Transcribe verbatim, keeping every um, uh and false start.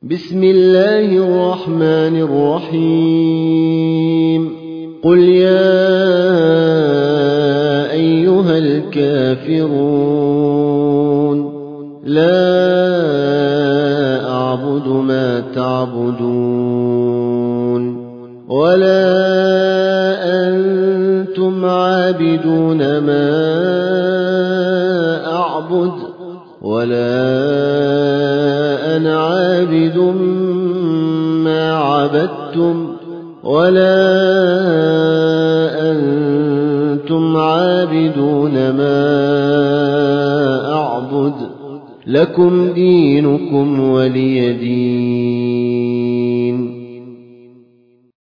بسم الله الرحمن الرحيم قل يا أيها الكافرون لا أعبد ما تعبدون ولا أنتم عابدون ما أعبد ولا أنا عابد ما عبدتم ولا أنتم عابدون ما أعبد لكم دينكم ولي دين.